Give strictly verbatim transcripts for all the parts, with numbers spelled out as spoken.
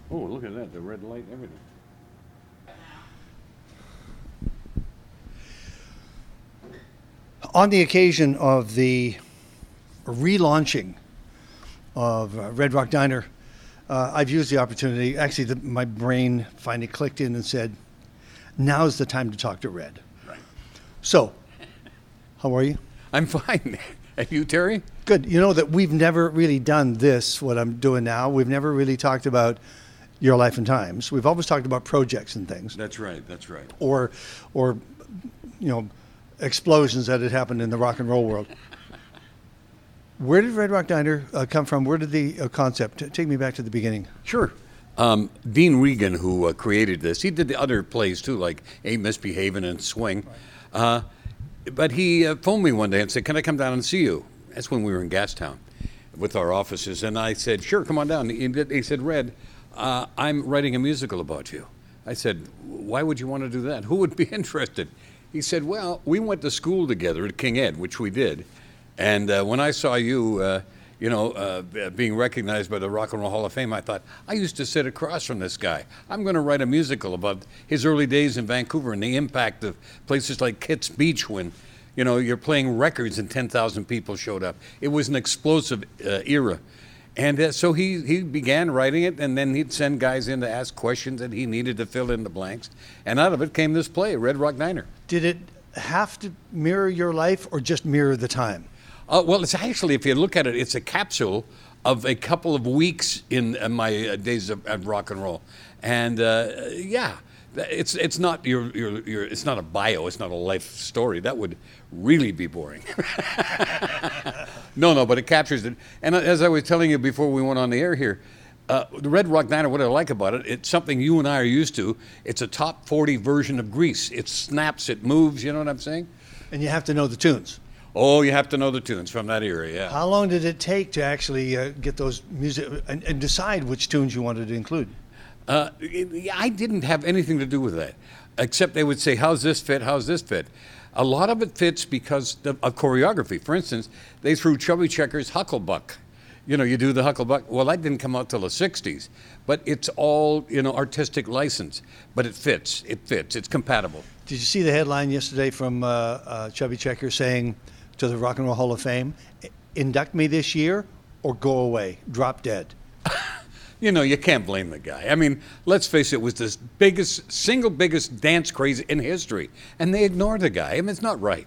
Oh, look at that, the red light, everything. On the occasion of the relaunching of uh, Red Rock Diner, uh, I've used the opportunity. Actually, the, my brain finally clicked in and said, now's the time to talk to Red. Right. So, how are you? I'm fine. And you, Terry? Good. You know that we've never really done this, what I'm doing now. We've never really talked about your life and times. We've always talked about projects and things. That's right, that's right. Or, or, you know, explosions that had happened in the rock and roll world. Where did Red Rock Diner uh, come from? Where did the uh, concept? Take me back to the beginning. Sure. Um, Dean Regan, who uh, created this, he did the other plays too, like Ain't Misbehavin' and Swing. Uh, but he uh, phoned me one day and said, can I come down and see you? That's when we were in Gastown with our offices. And I said, sure, come on down. He, he said, Red, uh, I'm writing a musical about you. I said, why would you want to do that? Who would be interested? He said, well, we went to school together at King Ed, which we did. And uh, when I saw you, uh, you know, uh, being recognized by the Rock and Roll Hall of Fame, I thought, I used to sit across from this guy. I'm going to write a musical about his early days in Vancouver and the impact of places like Kitts Beach when, you know, you're playing records and ten thousand people showed up. It was an explosive uh, era. And uh, so he, he began writing it, and then he'd send guys in to ask questions that he needed to fill in the blanks. And out of it came this play, Red Rock Diner. Did it have to mirror your life or just mirror the time? Uh, well, it's actually, if you look at it, it's a capsule of a couple of weeks in uh, my uh, days of, of rock and roll. And uh, yeah, it's it's not your, your your it's not a bio, it's not a life story. That would really be boring. no, no, but it captures it. And as I was telling you before we went on the air here, uh, the Red Rock Diner, what I like about it, it's something you and I are used to. It's a top forty version of Grease. It snaps, it moves, you know what I'm saying? And you have to know the tunes. Oh, you have to know the tunes from that era, yeah. How long did it take to actually uh, get those music and, and decide which tunes you wanted to include? Uh, it, I didn't have anything to do with that, except they would say, how's this fit, how's this fit? A lot of it fits because of, of choreography. For instance, they threw Chubby Checker's Hucklebuck. You know, you do the Hucklebuck. Well, that didn't come out till the sixties, but it's all, you know, artistic license. But it fits, it fits, it's compatible. Did you see the headline yesterday from uh, uh, Chubby Checker saying to the Rock and Roll Hall of Fame, induct me this year or go away, drop dead? You know, you can't blame the guy. I mean, let's face it, it was the biggest, single biggest dance craze in history. And they ignored the guy. I mean, it's not right.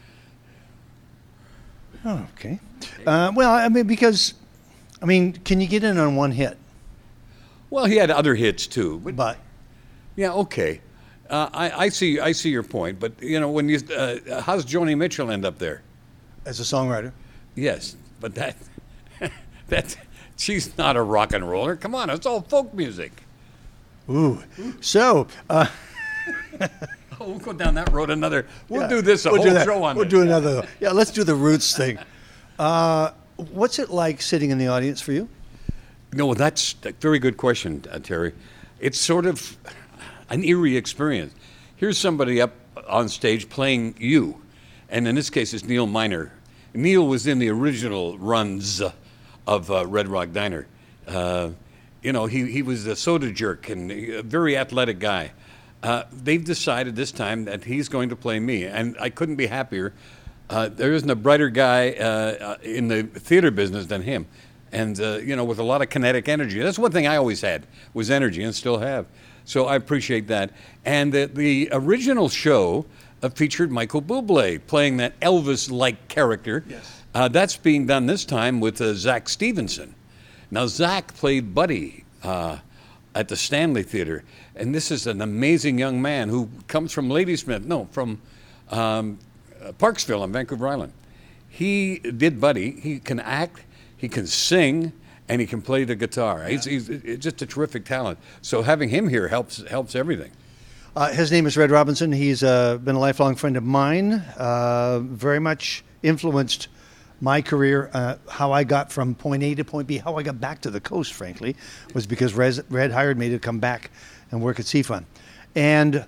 Oh, okay. Uh, well, I mean, because, I mean, can you get in on one hit? Well, he had other hits, too. But, but yeah, okay. Uh, I, I see I see your point. But, you know, when you, uh, how's Joni Mitchell end up there? As a songwriter? Yes, but that, that, she's not a rock and roller. Come on, it's all folk music. Ooh. So, uh, oh, we'll go down that road another. We'll yeah, do this a we'll whole do show on We'll this. do another. Yeah, let's do the Roots thing. Uh, what's it like sitting in the audience for you? No, that's a very good question, uh, Terry. It's sort of an eerie experience. Here's somebody up on stage playing you, and in this case, it's Neil Miner. Neil was in the original runs of uh, Red Rock Diner. Uh, you know, he, he was a soda jerk and a very athletic guy. Uh, they've decided this time that he's going to play me, and I couldn't be happier. Uh, there isn't a brighter guy uh, in the theater business than him. And, uh, you know, with a lot of kinetic energy. That's one thing I always had, was energy, and still have. So I appreciate that. And the, the original show uh, featured Michael Bublé playing that Elvis-like character. Yes. Uh, that's being done this time with uh, Zach Stevenson. Now, Zach played Buddy uh, at the Stanley Theater. And this is an amazing young man who comes from Ladysmith, no, from um, Parksville on Vancouver Island. He did Buddy. He can act. He can sing, and he can play the guitar. Yeah. He's, he's just a terrific talent. So having him here helps helps everything. Uh, his name is Red Robinson. He's uh, been a lifelong friend of mine, uh, very much influenced my career. Uh, how I got from point A to point B, how I got back to the coast, frankly, was because Red, Red hired me to come back and work at C F U N. And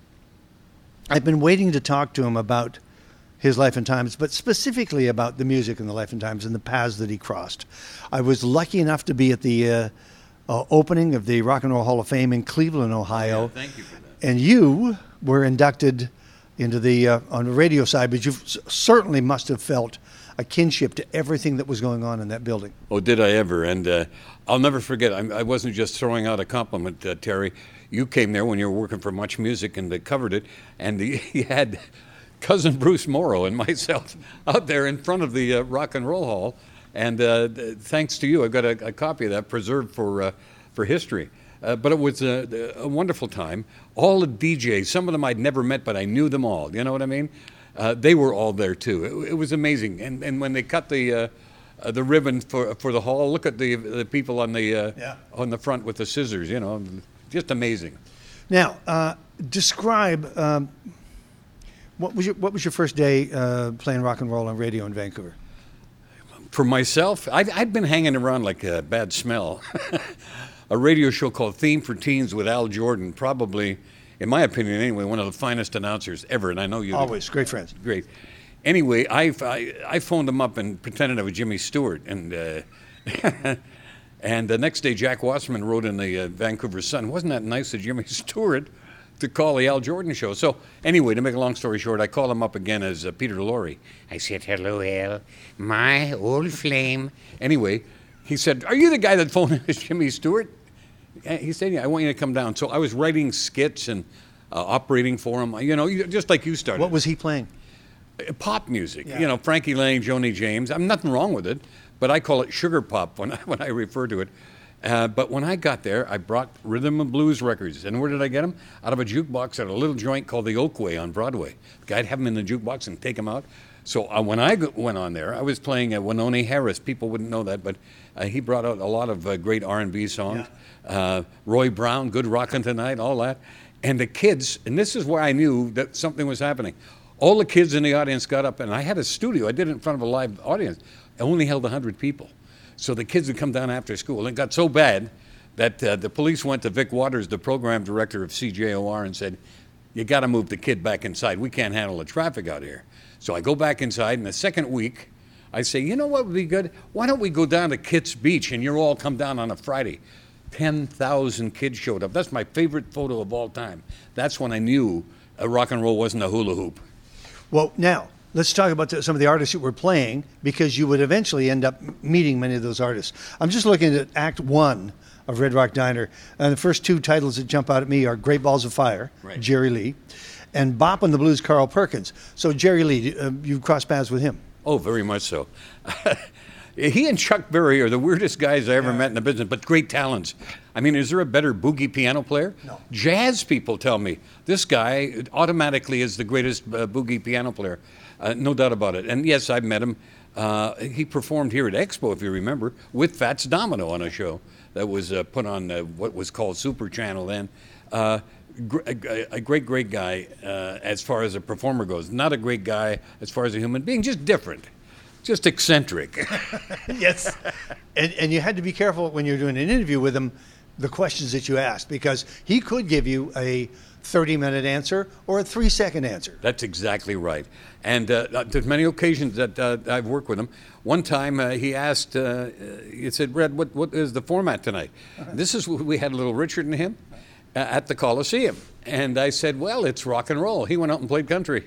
I've been waiting to talk to him about his life and times, but specifically about the music and the life and times and the paths that he crossed. I was lucky enough to be at the uh, uh, opening of the Rock and Roll Hall of Fame in Cleveland, Ohio. Yeah, thank you for that. And you were inducted into the uh, on the radio side, but you certainly must have felt a kinship to everything that was going on in that building. Oh, did I ever? And uh, I'll never forget. I, I wasn't just throwing out a compliment, uh, Terry. You came there when you were working for Much Music and uh, covered it, and the, you had cousin Bruce Morrow and myself out there in front of the uh, Rock and Roll Hall. And uh, thanks to you, I've got a, a copy of that preserved for uh, for history. Uh, but it was a, a wonderful time. All the D Js, some of them I'd never met, but I knew them all. You know what I mean? Uh, they were all there too. It, it was amazing. And and when they cut the uh, uh, the ribbon for for the hall, look at the the people on the uh, Yeah. on the front with the scissors. You know, just amazing. Now, uh, describe um, what was your what was your first day uh, playing rock and roll on radio in Vancouver? For myself, I'd, I'd been hanging around like a bad smell. A radio show called Theme for Teens with Al Jordan, probably, in my opinion anyway, one of the finest announcers ever, and I know you Always great friends. Great. Anyway, I, I, I phoned him up and pretended I was Jimmy Stewart, and uh, and the next day Jack Wasserman wrote in the uh, Vancouver Sun, wasn't that nice of Jimmy Stewart to call the Al Jordan show? So anyway, to make a long story short, I called him up again as uh, Peter Lorre. I said, hello, Al, my old flame. Anyway, he said, are you the guy that phoned in as Jimmy Stewart? He said, yeah, I want you to come down. So I was writing skits and uh, operating for him, you know, just like you started. What was he playing? Pop music, Yeah. you know, Frankie Lang, Joni James. I'm nothing wrong with it, but I call it sugar pop when I, when I refer to it. Uh, but when I got there, I brought rhythm and blues records. And where did I get them? Out of a jukebox at a little joint called the Oakway on Broadway. The guy'd have them in the jukebox and take them out. So uh, when I go- went on there, I was playing uh, Wynonie Harris. People wouldn't know that, but uh, he brought out a lot of uh, great R and B songs. Uh, Roy Brown, Good Rockin' Tonight, all that. And the kids, and this is where I knew that something was happening. All the kids in the audience got up, and I had a studio. I did it in front of a live audience. I only held one hundred people. So the kids would come down after school. It got so bad that uh, the police went to Vic Waters, the program director of C J O R, and said, you got to move the kid back inside. We can't handle the traffic out here. So I go back inside, and the second week, I say, you know what would be good? Why don't we go down to Kitts Beach, and you all come down on a Friday? ten thousand kids showed up. That's my favorite photo of all time. That's when I knew uh, rock and roll wasn't a hula hoop. Well, now, let's talk about the, some of the artists that were playing, because you would eventually end up meeting many of those artists. I'm just looking at Act One of Red Rock Diner, and the first two titles that jump out at me are Great Balls of Fire, Right. Jerry Lee, and Bop on the Blues, Carl Perkins. So Jerry Lee, uh, you crossed paths with him. Oh, very much so. He and Chuck Berry are the weirdest guys I ever met in the business, but great talents. I mean, is there a better boogie piano player? No. Jazz people tell me this guy automatically is the greatest uh, boogie piano player. Uh, no doubt about it. And yes, I've met him. Uh, he performed here at Expo, if you remember, with Fats Domino on a show that was uh, put on uh, what was called Super Channel then. Uh, gr- a, a great, great guy uh, as far as a performer goes. Not a great guy as far as a human being, just different. Just eccentric. Yes. And, and you had to be careful when you're doing an interview with him, the questions that you asked, because he could give you a thirty-minute answer or a three-second answer. That's exactly right. And uh, there's many occasions that uh, I've worked with him. One time uh, he asked, uh, he said, Red, what, what is the format tonight? Uh-huh. This is, we had Little Richard and him uh, at the Coliseum. And I said, well, it's rock and roll. He went out and played country.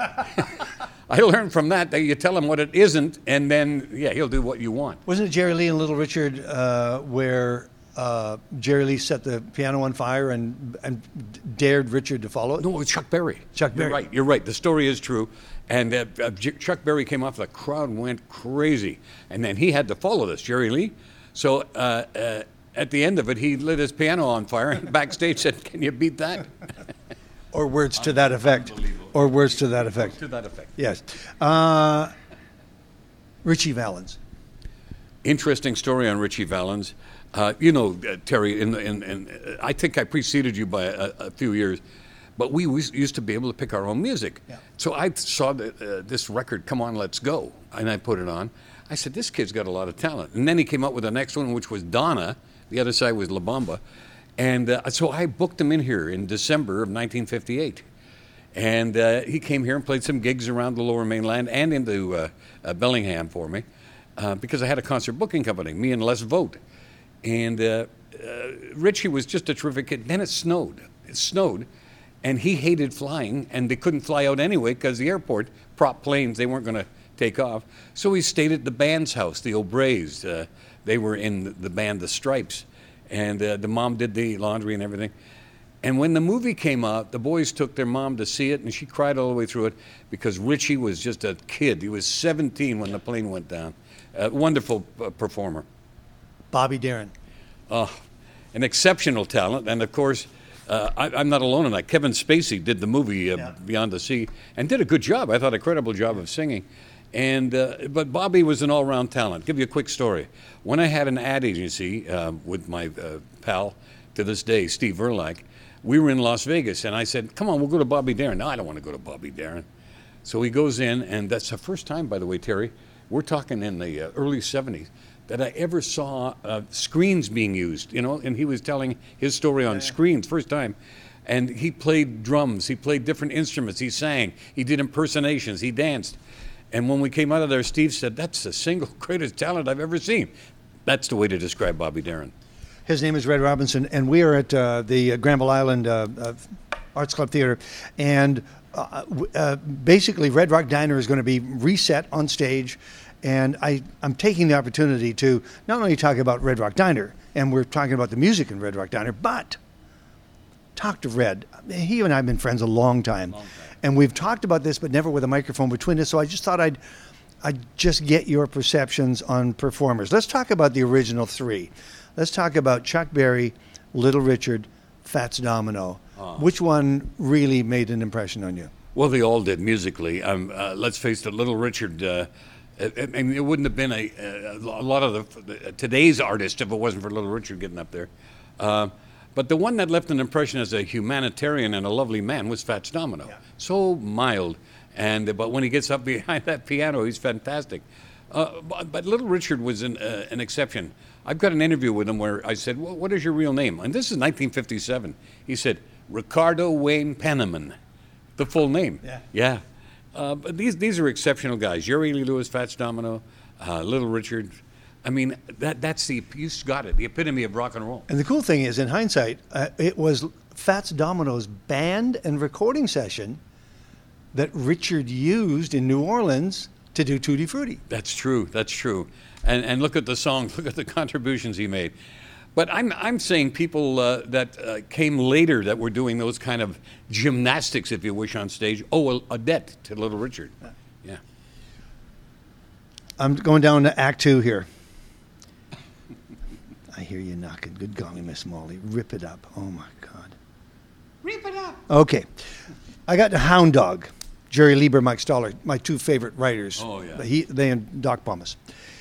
I learned from that that you tell him what it isn't, and then, yeah, he'll do what you want. Wasn't it Jerry Lee and Little Richard uh, where uh, Jerry Lee set the piano on fire and and dared Richard to follow it? No, it was Chuck Berry. Chuck Berry. You're right. You're right. The story is true. And uh, uh, J- Chuck Berry came off, the crowd went crazy. And then he had to follow this, Jerry Lee. So uh, uh, at the end of it, he lit his piano on fire and backstage said, can you beat that? Or words to that effect. Or words to that effect. To that effect. Yes. Uh, Richie Valens. Interesting story on Richie Valens. Uh, you know, uh, Terry, in, in, in, uh, I think I preceded you by a, a few years, but we was- used to be able to pick our own music. Yeah. So I saw the, uh, this record, Come On, Let's Go, and I put it on. I said, this kid's got a lot of talent. And then he came up with the next one, which was Donna. The other side was La Bamba. And uh, so I booked him in here in December of nineteen fifty-eight. And uh, he came here and played some gigs around the Lower Mainland and into uh, uh, Bellingham for me uh, because I had a concert booking company, me and Les Vogt. And uh, uh, Richie was just a terrific kid. Then it snowed. It snowed, and he hated flying, and they couldn't fly out anyway because the airport, prop planes, they weren't going to take off. So he stayed at the band's house, the O'Brays. Uh, they were in the band The Stripes, and uh, the mom did the laundry and everything. And when the movie came out, the boys took their mom to see it, and she cried all the way through it because Richie was just a kid. He was seventeen when the plane went down. A wonderful uh, performer. Bobby Darin. Oh, an exceptional talent. And, of course, uh, I, I'm not alone in that. Kevin Spacey did the movie uh, Yeah. Beyond the Sea and did a good job. I thought a credible job of singing. And uh, But Bobby was an all-round talent. Give you a quick story. When I had an ad agency uh, with my uh, pal to this day, Steve Verlack, we were in Las Vegas, and I said, come on, we'll go to Bobby Darin. No, I don't want to go to Bobby Darin. So he goes in, and that's the first time, by the way, Terry, we're talking in the uh, early seventies, that I ever saw uh, screens being used, you know, and he was telling his story on yeah. screens, first time. And he played drums, he played different instruments, he sang, he did impersonations, he danced. And when we came out of there, Steve said, that's the single greatest talent I've ever seen. That's the way to describe Bobby Darin. His name is Red Robinson, and we are at uh, the Granville Island uh, uh, Arts Club Theater. And uh, uh, basically, Red Rock Diner is going to be reset on stage. And I, I'm taking the opportunity to not only talk about Red Rock Diner, and we're talking about the music in Red Rock Diner, but talk to Red. He and I have been friends a long time. Long time. And we've talked about this, but never with a microphone between us. So I just thought I'd, I'd just get your perceptions on performers. Let's talk about the original three. Let's talk about Chuck Berry, Little Richard, Fats Domino. Oh. Which one really made an impression on you? Well, they all did musically. Um, uh, let's face it, Little Richard, uh, I mean, it wouldn't have been a, a lot of the, the, today's artists if it wasn't for Little Richard getting up there. Uh, but the one that left an impression as a humanitarian and a lovely man was Fats Domino. Yeah. So mild. and But when he gets up behind that piano, he's fantastic. Uh, but, but Little Richard was an, uh, an exception. I've got an interview with him where I said, well, what is your real name? And this is nineteen fifty-seven. He said, Ricardo Wayne Penniman, the full name. Yeah. Yeah. Uh, but these these are exceptional guys. Jerry Lee Lewis, Fats Domino, uh, Little Richard. I mean, that that's the, you got it, the epitome of rock and roll. And the cool thing is, in hindsight, uh, it was Fats Domino's band and recording session that Richard used in New Orleans to do Tutti Frutti. That's true. That's true. And and look at the songs. Look at the contributions he made. But I'm I'm saying people uh, that uh, came later that were doing those kind of gymnastics, if you wish, on stage, owe a debt to Little Richard. Yeah. I'm going down to Act Two here. I hear you knocking. Good golly, Miss Molly. Rip it up. Oh, my God. Rip it up. Okay. I got the Hound Dog. Jerry Lieber, Mike Stoller, my two favorite writers. Oh, yeah. He, they and Doc Pomus.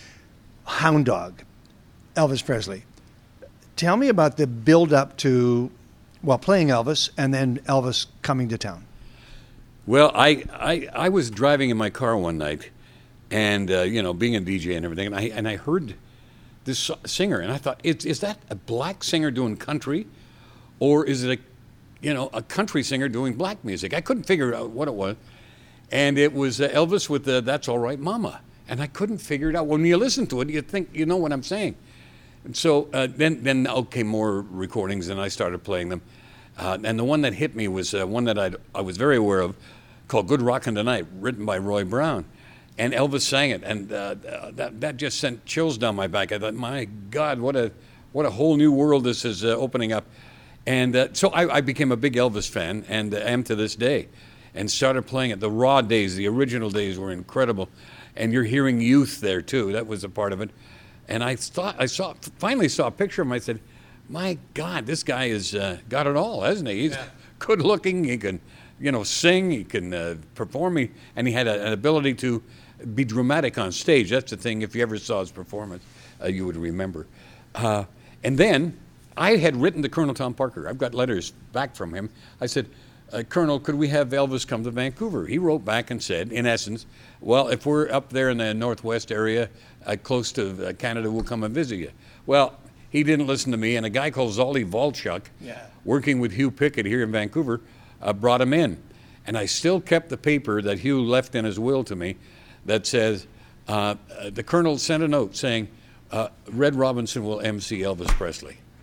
Hound Dog. Elvis Presley. Tell me about the build-up to, well, playing Elvis and then Elvis coming to town. Well, I, I, I was driving in my car one night and, uh, you know, being a D J and everything, and I, and I heard this singer, and I thought, is, is that a black singer doing country, or is it a, you know, a country singer doing black music? I couldn't figure out what it was, and it was uh, Elvis with the That's All Right Mama, and I couldn't figure it out. When you listen to it, you think you know what I'm saying. And so uh, then, then okay, more recordings, and I started playing them, uh, and the one that hit me was uh, one that I'd, I was very aware of, called Good Rockin' Tonight, written by Roy Brown. And Elvis sang it, and uh, that that just sent chills down my back. I thought, my God, what a what a whole new world this is uh, opening up. And uh, so I, I became a big Elvis fan, and uh, am to this day, and started playing it. The raw days, the original days were incredible, and you're hearing youth there too. That was a part of it. And I thought I saw finally saw a picture of him. I said, my God, this guy has uh, got it all, hasn't he? He's yeah. good looking. He can, you know, sing. He can uh, perform. He, and he had a, an ability to be dramatic on stage. That's the thing. If you ever saw his performance, uh, you would remember. Uh, and then I had written to Colonel Tom Parker. I've got letters back from him. I said, uh, Colonel, could we have Elvis come to Vancouver? He wrote back and said, in essence, well, if we're up there in the northwest area, uh, close to uh, Canada, we'll come and visit you. Well, he didn't listen to me, and a guy called Zolly Volchuk, yeah. working with Hugh Pickett here in Vancouver, uh, brought him in. And I still kept the paper that Hugh left in his will to me that says, uh, uh, the Colonel sent a note saying, uh, Red Robinson will M C Elvis Presley.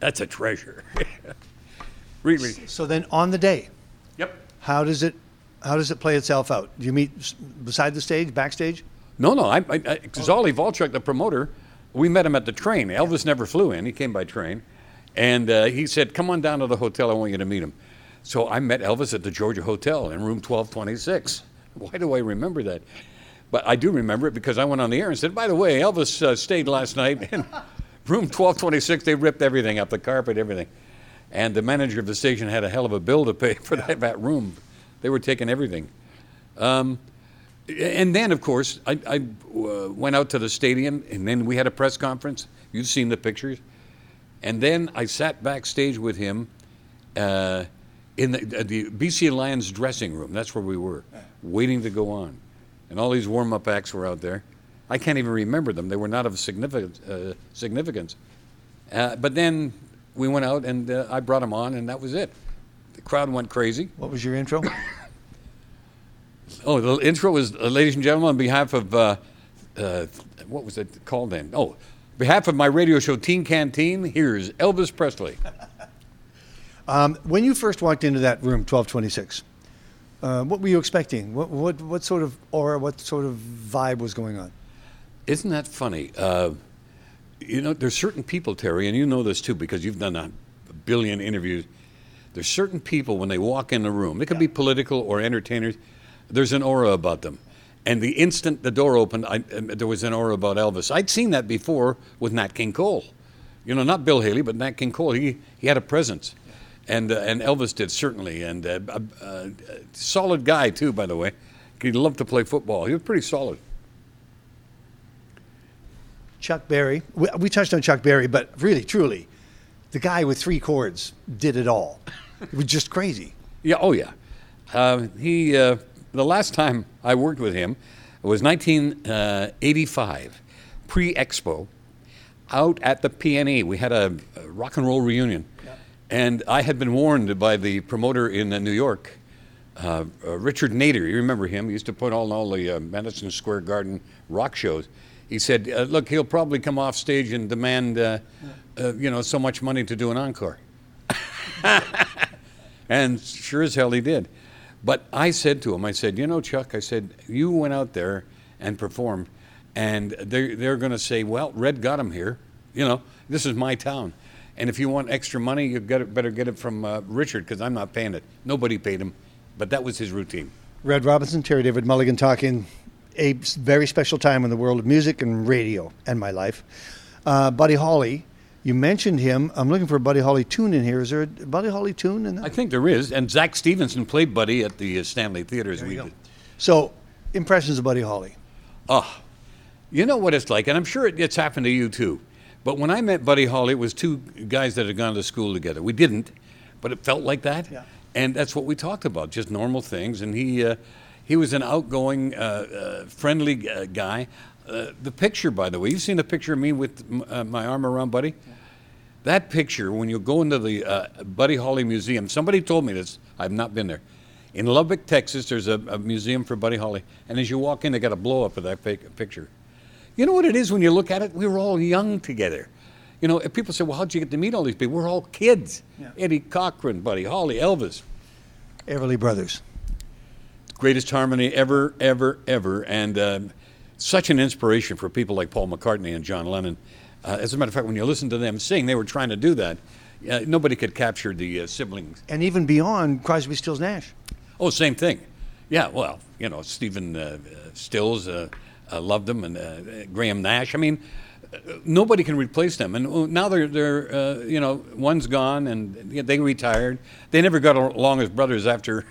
That's a treasure. Really. So then on the day, Yep. how does it how does it play itself out? Do you meet s- beside the stage, backstage? No, no. I, I, I Zolly Volchuk, the promoter, we met him at the train. Elvis never flew in. He came by train. And uh, he said, come on down to the hotel. I want you to meet him. So I met Elvis at the Georgia Hotel in room twelve twenty-six. Why do I remember that? But I do remember it because I went on the air and said, by the way, Elvis uh, stayed last night in room twelve twenty-six. They ripped everything up, the carpet, everything. And the manager of the station had a hell of a bill to pay for that, that room. They were taking everything. Um, and then, of course, I, I uh, went out to the stadium, and then we had a press conference. You've seen the pictures. And then I sat backstage with him uh, in the, uh, the B C Lions dressing room. That's where we were, waiting to go on. And all these warm-up acts were out there. I can't even remember them. They were not of significance. Uh, significance. Uh, but then we went out, and uh, I brought them on, and that was it. The crowd went crazy. What was your intro? Oh, the intro was, uh, ladies and gentlemen, on behalf of, uh, uh, what was it called then? Oh, on behalf of my radio show, Teen Canteen, here's Elvis Presley. Um, when you first walked into that room, twelve twenty-six, uh, what were you expecting? What, what, what sort of aura, what sort of vibe was going on? Isn't that funny? Uh, you know, there's certain people, Terry, and you know this too because you've done a billion interviews. There's certain people, when they walk in the room, they could be political or entertainers, there's an aura about them. And the instant the door opened, I, uh, there was an aura about Elvis. I'd seen that before with Nat King Cole. You know, not Bill Haley, but Nat King Cole. He he had a presence. And uh, and Elvis did, certainly. And uh, uh, uh, solid guy, too, by the way. He loved to play football. He was pretty solid. Chuck Berry. We, we touched on Chuck Berry, but really, truly, the guy with three chords did it all. It was just crazy. Yeah, oh, yeah. Uh, he... Uh, The last time I worked with him was nineteen eighty-five, pre-Expo, out at the P N E. We had a, a rock and roll reunion. Yeah. And I had been warned by the promoter in uh, New York, uh, uh, Richard Nader. You remember him? He used to put on all the uh, Madison Square Garden rock shows. He said, uh, look, he'll probably come off stage and demand, uh, yeah. uh, you know, so much money to do an encore. And sure as hell he did. But I said to him, I said, you know, Chuck, I said, you went out there and performed, and they're, they're going to say, well, Red got him here. You know, this is my town. And if you want extra money, you got better get it from uh, Richard, because I'm not paying it. Nobody paid him, but that was his routine. Red Robinson, Terry David Mulligan talking a very special time in the world of music and radio and my life. Uh, Buddy Holly. You mentioned him. I'm looking for a Buddy Holly tune in here. Is there a Buddy Holly tune in that? I think there is. And Zach Stevenson played Buddy at the uh, Stanley Theater as we did. So, impressions of Buddy Holly. Oh, you know what it's like, and I'm sure it, it's happened to you too. But when I met Buddy Holly, it was two guys that had gone to school together. We didn't, but it felt like that. Yeah. And that's what we talked about, just normal things. And he, uh, he was an outgoing, uh, uh, friendly uh, guy. Uh, the picture, by the way, you've seen the picture of me with m- uh, my arm around Buddy? Yeah. That picture, when you go into the uh, Buddy Holly Museum, somebody told me this, I've not been there. In Lubbock, Texas, there's a, a museum for Buddy Holly, and as you walk in, they got a blow-up of that fake picture. You know what it is when you look at it? We were all young together. You know, if people say, well, how'd you get to meet all these people? We're all kids. Yeah. Eddie Cochran, Buddy Holly, Elvis. Everly Brothers. Greatest harmony ever, ever, ever, and uh, such an inspiration for people like Paul McCartney and John Lennon. Uh, as a matter of fact, when you listen to them sing, they were trying to do that. Uh, nobody could capture the uh, siblings. And even beyond Crosby, Stills, Nash. Oh, same thing. Yeah, well, you know, Stephen uh, Stills uh, uh, loved them, and uh, Graham Nash. I mean, uh, nobody can replace them. And now they're, they're uh, you know, one's gone, and they retired. They never got along as brothers after,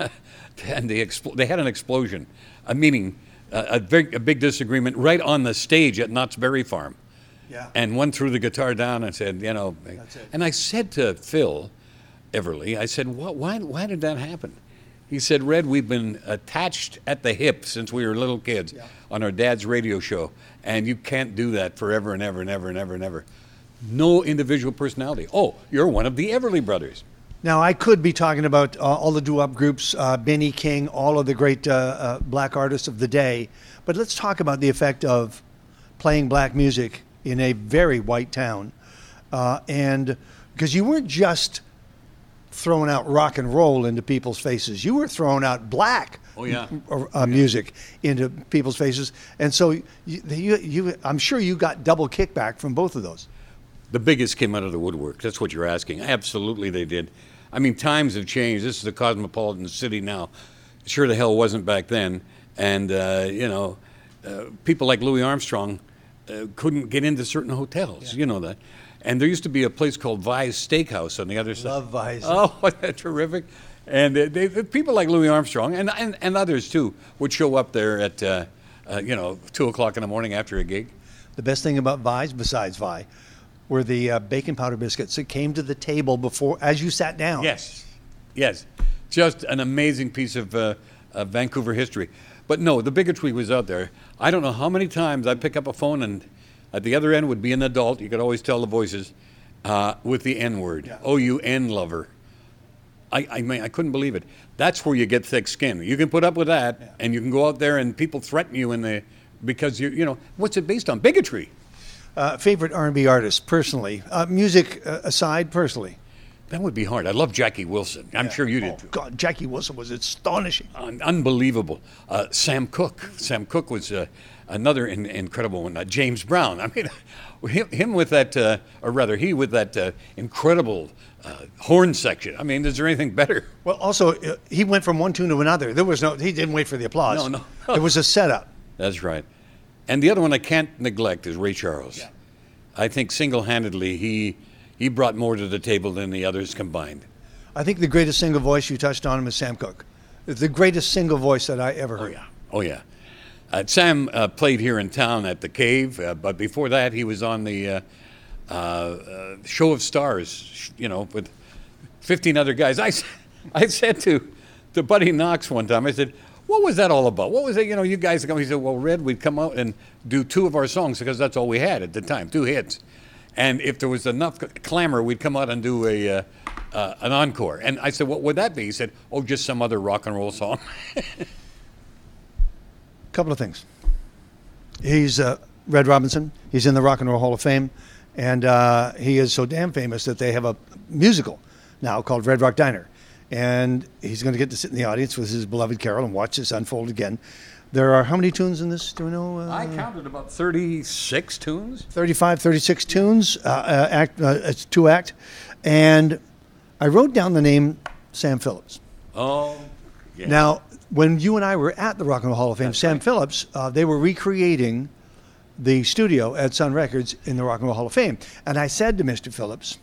and they, expl- they had an explosion, a meeting, uh, a, big, a big disagreement right on the stage at Knott's Berry Farm. Yeah. And one threw the guitar down and said, you know, and I said to Phil Everly, I said, what, why, why did that happen? He said, Red, we've been attached at the hip since we were little kids yeah. on our dad's radio show, and you can't do that forever and ever and ever and ever and ever. No individual personality. Oh, you're one of the Everly Brothers. Now, I could be talking about uh, all the doo-wop groups, uh, Benny King, all of the great uh, uh, black artists of the day, but let's talk about the effect of playing black music in a very white town uh, and because you weren't just throwing out rock and roll into people's faces, you were throwing out black Oh, yeah. m- uh, music into people's faces, and so you, you, you, I'm sure you got double kickback from both of those. The biggest came out of the woodwork. That's what you're asking. Absolutely, they did. I mean, times have changed. This is a cosmopolitan city now. Sure the hell wasn't back then. And, uh, you know, uh, people like Louis Armstrong uh, couldn't get into certain hotels. Yeah. You know that. And there used to be a place called Vi's Steakhouse on the other side. Love Vi's. Oh, wasn't that terrific? And uh, they, they, people like Louis Armstrong and, and, and others, too, would show up there at, uh, uh, you know, two o'clock in the morning after a gig. The best thing about Vi's, besides Vi, were the uh, bacon powder biscuits that came to the table before, as you sat down. Yes, yes. Just an amazing piece of, uh, of Vancouver history. But no, the bigotry was out there. I don't know how many times I'd pick up a phone and at the other end would be an adult. You could always tell the voices uh, with the N word. Yeah. Oh, you N lover. I, I mean, I couldn't believe it. That's where you get thick skin. You can put up with that, yeah. And you can go out there and people threaten you in the because you you know what's it based on? Bigotry. Uh, favorite R and B artist, personally, uh, music uh, aside, personally. That would be hard. I love Jackie Wilson. I'm Yeah. sure you did Oh, too. God, Jackie Wilson was astonishing. Un- unbelievable. Uh, Sam Cooke. Sam Cooke was uh, another in- incredible one. Uh, James Brown. I mean, him, him with that, uh, or rather, he with that uh, incredible uh, horn section. I mean, is there anything better? Well, also, uh, he went from one tune to another. There was no, he didn't wait for the applause. No, no. It was a setup. That's right. And the other one I can't neglect is Ray Charles. Yeah. I think single-handedly he he brought more to the table than the others combined. I think the greatest single voice you touched on him is Sam Cooke. The greatest single voice that I ever Oh heard. yeah, oh yeah. Uh, Sam uh, played here in town at the Cave, uh, but before that he was on the uh, uh, uh, Show of Stars, you know, with fifteen other guys. I, s- I said to to Buddy Knox one time, I said, "What was that all about? What was it? You know, you guys come." He said, "Well, Red, we'd come out and do two of our songs because that's all we had at the time, two hits, and if there was enough c- clamor, we'd come out and do a." Uh, Uh, an encore. And I said, what would that be? He said, oh, just some other rock and roll song. Couple of things. He's uh, Red Robinson. He's in the Rock and Roll Hall of Fame, and uh, he is so damn famous that they have a musical now called Red Rock Diner, and he's going to get to sit in the audience with his beloved Carol and watch this unfold again. There are how many tunes in this? Do we know? Uh, I counted about thirty-six tunes. thirty-five, thirty-six tunes. Uh, uh, act. Uh, it's two act, and I wrote down the name Sam Phillips. Oh, yeah. Now, when you and I were at the Rock and Roll Hall of Fame, That's Sam right. Phillips, uh, they were recreating the studio at Sun Records in the Rock and Roll Hall of Fame. And I said to Mister Phillips,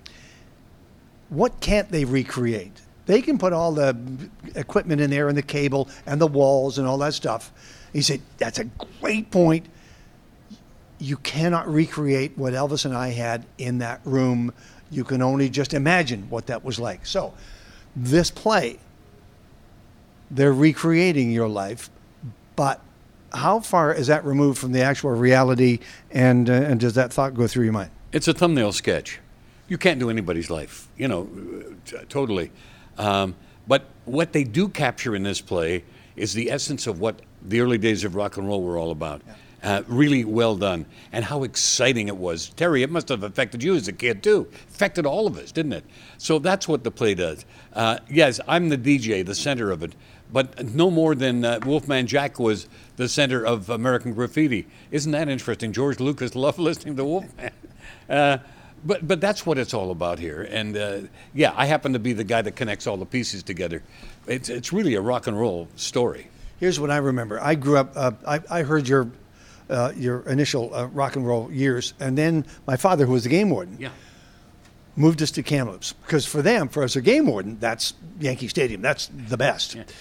what can't they recreate? They can put all the equipment in there and the cable and the walls and all that stuff. He said, that's a great point. You cannot recreate what Elvis and I had in that room. You can only just imagine what that was like. So this play, they're recreating your life, but how far is that removed from the actual reality, and uh, and does that thought go through your mind? It's a thumbnail sketch. You can't do anybody's life, you know, t- totally. Um, but what they do capture in this play is the essence of what the early days of rock and roll were all about. Yeah. Uh, really well done. And how exciting it was. Terry, it must have affected you as a kid, too. Affected all of us, didn't it? So that's what the play does. Uh, yes, I'm the D J, the center of it, but no more than uh, Wolfman Jack was the center of American Graffiti. Isn't that interesting? George Lucas loved listening to Wolfman. Uh, but but that's what it's all about here. And, uh, yeah, I happen to be the guy that connects all the pieces together. It's, it's really a rock and roll story. Here's what I remember. I grew up, uh, I, I heard your Uh, your initial uh, rock and roll years, and then my father, who was the game warden, Yeah. moved us to Kamloops, because for them, for us a game warden, that's Yankee Stadium, that's the best. Yeah.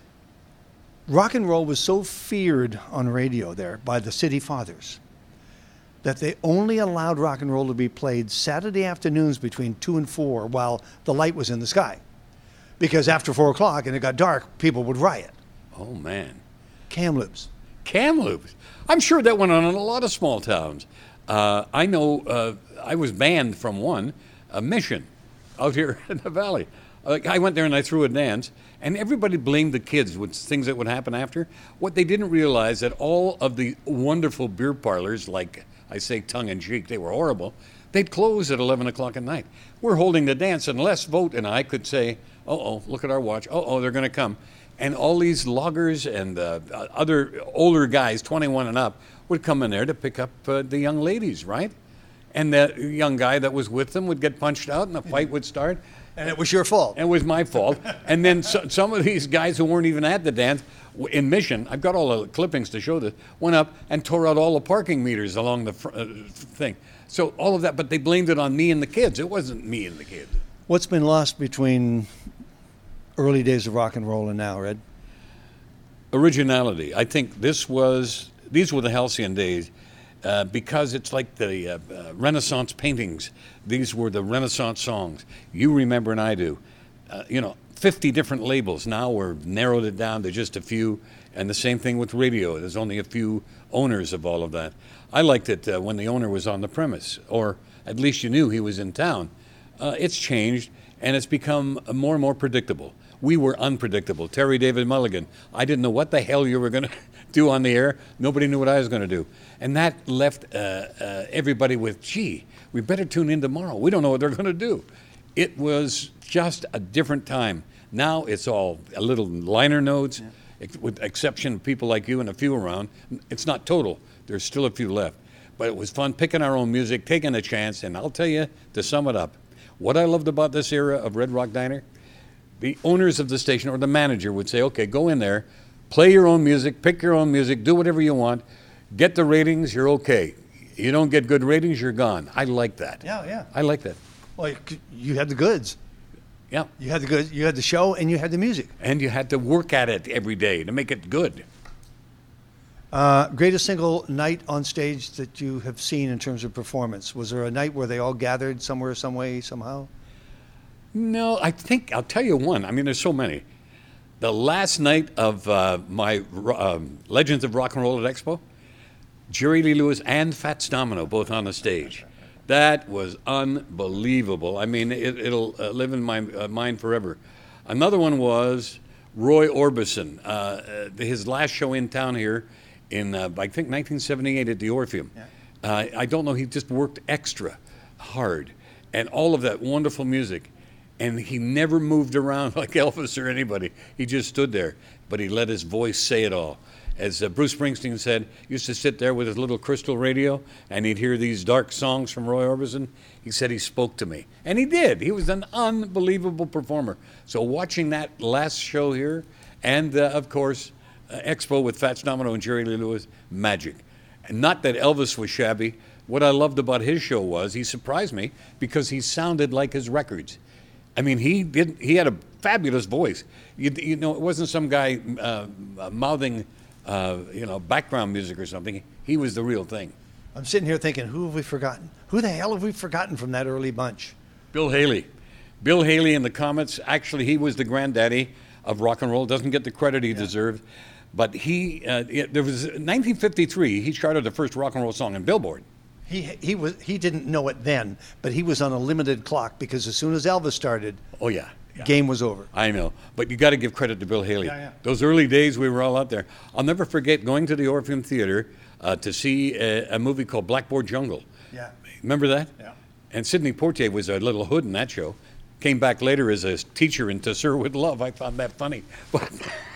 Rock and roll was so feared on radio there by the city fathers that they only allowed rock and roll to be played Saturday afternoons between two and four while the light was in the sky, because after four o'clock and it got dark, people would riot. Oh, man. Kamloops. Kamloops. I'm sure that went on in a lot of small towns. Uh, I know uh, I was banned from one, a Mission, out here in the valley. Uh, I went there and I threw a dance, and everybody blamed the kids with things that would happen after. What they didn't realize that all of the wonderful beer parlors, like I say tongue in cheek, they were horrible, they'd close at eleven o'clock at night. We're holding the dance, and Les Vogt and I could say, uh-oh, look at our watch. Uh-oh, they're going to come. And all these loggers and uh, other older guys, twenty-one and up, would come in there to pick up uh, the young ladies, right? And the young guy that was with them would get punched out, and the fight would start. And it was your fault. And it was my fault. And then so, some of these guys who weren't even at the dance, in Mission, I've got all the clippings to show this, went up and tore out all the parking meters along the fr- uh, thing. So all of that, but they blamed it on me and the kids. It wasn't me and the kids. What's been lost between early days of rock and roll and now, Red? Originality. I think this was, these were the halcyon days. Uh, because it's like the uh, uh, Renaissance paintings. These were the Renaissance songs. You remember and I do. Uh, you know, fifty different labels. Now we're narrowed it down to just a few. And the same thing with radio. There's only a few owners of all of that. I liked it uh, when the owner was on the premise, or at least you knew he was in town. Uh, it's changed, and it's become more and more predictable. We were unpredictable. Terry David Mulligan, I didn't know what the hell you were going to do on the air. Nobody knew what I was going to do. And that left uh, uh, everybody with, gee, we better tune in tomorrow. We don't know what they're going to do. It was just a different time. Now it's all a little liner notes, yeah. ex- with exception of people like you and a few around. It's not total. There's still a few left. But it was fun picking our own music, taking a chance. And I'll tell you, to sum it up, what I loved about this era of Red Rock Diner, the owners of the station or the manager would say, okay, go in there, play your own music, pick your own music, do whatever you want, get the ratings, you're okay. You don't get good ratings, you're gone. I like that. Yeah, yeah. I like that. Well, you, you had the goods. Yeah. You had the goods. You had the show, and you had the music. And you had to work at it every day to make it good. Uh, greatest single night on stage that you have seen in terms of performance? Was there a night where they all gathered somewhere, some way, somehow? No, I think, I'll tell you one. I mean, there's so many. The last night of uh, my um, Legends of Rock and Roll at Expo, Jerry Lee Lewis and Fats Domino both on the stage. That was unbelievable. I mean, it, it'll uh, live in my uh, mind forever. Another one was Roy Orbison, uh, his last show in town here in, uh, I think, nineteen seventy-eight at the Orpheum. Yeah. Uh, I don't know, he just worked extra hard. And all of that wonderful music. And he never moved around like Elvis or anybody. He just stood there, but he let his voice say it all. As uh, Bruce Springsteen said, he used to sit there with his little crystal radio, and he'd hear these dark songs from Roy Orbison. He said he spoke to me. And he did. He was an unbelievable performer. So watching that last show here, and, uh, of course, uh, Expo with Fats Domino and Jerry Lee Lewis, magic. And not that Elvis was shabby. What I loved about his show was he surprised me because he sounded like his records. I mean, he did. He had a fabulous voice. You, you know, it wasn't some guy uh, mouthing, uh, you know, background music or something. He was the real thing. I'm sitting here thinking, who have we forgotten? Who the hell have we forgotten from that early bunch? Bill Haley. Bill Haley in the Comets. Actually, he was the granddaddy of rock and roll. Doesn't get the credit he yeah. deserved. But he, uh, it, there was nineteen fifty-three. He charted the first rock and roll song in Billboard. He he was he didn't know it then, but he was on a limited clock because as soon as Elvis started, oh yeah, yeah. game was over. I know, but you got to give credit to Bill Haley. Yeah, yeah. Those early days, we were all out there. I'll never forget going to the Orpheum Theater uh, to see a, a movie called Blackboard Jungle. Yeah, remember that? Yeah. And Sidney Poitier was a little hood in that show. Came back later as a teacher in To Sir With Love. I found that funny, but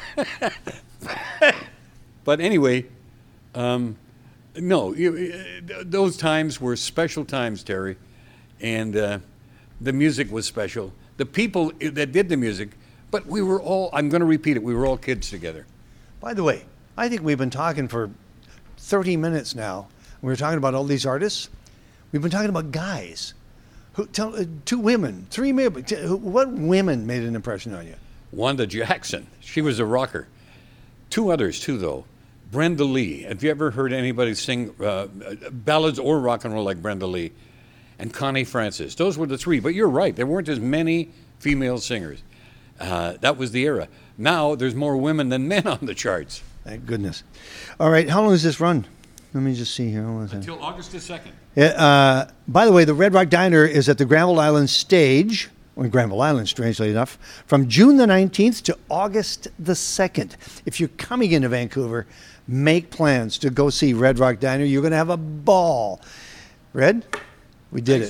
but anyway. Um, No, you, uh, those times were special times, Terry, and uh, the music was special. The people that did the music, but we were all, I'm going to repeat it, we were all kids together. By the way, I think we've been talking for thirty minutes now. We were talking about all these artists. We've been talking about guys. Who, tell, uh, two women, three men. What women made an impression on you? Wanda Jackson. She was a rocker. Two others, too, though. Brenda Lee. Have you ever heard anybody sing uh, ballads or rock and roll like Brenda Lee? And Connie Francis. Those were the three. But you're right. There weren't as many female singers. Uh, that was the era. Now there's more women than men on the charts. Thank goodness. All right. How long does this run? Let me just see here. Until August the second. Yeah, uh, by the way, the Red Rock Diner is at the Granville Island stage. On Granville Island, strangely enough, from June the nineteenth to August the second. If you're coming into Vancouver, make plans to go see Red Rock Diner. You're going to have a ball. Red, We did Thanks it. again, Terry. Thanks. We Our paths always cross. We did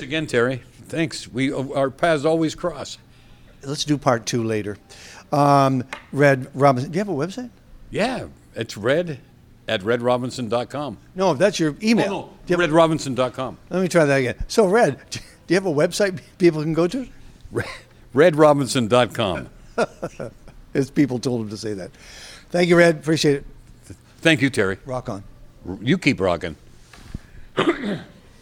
Thanks it. again, Terry. We Our paths always cross. Let's do part two later. Um, Red Robinson, do you have a website? Yeah, it's red at red robinson dot com. No, that's your email. Oh, Do you no, have- red robinson dot com. Let me try that again. So, Red, do you have a website people can go to? red robinson dot com. As people told him to say that. Thank you, Red. Appreciate it. Thank you, Terry. Rock on. You keep rocking.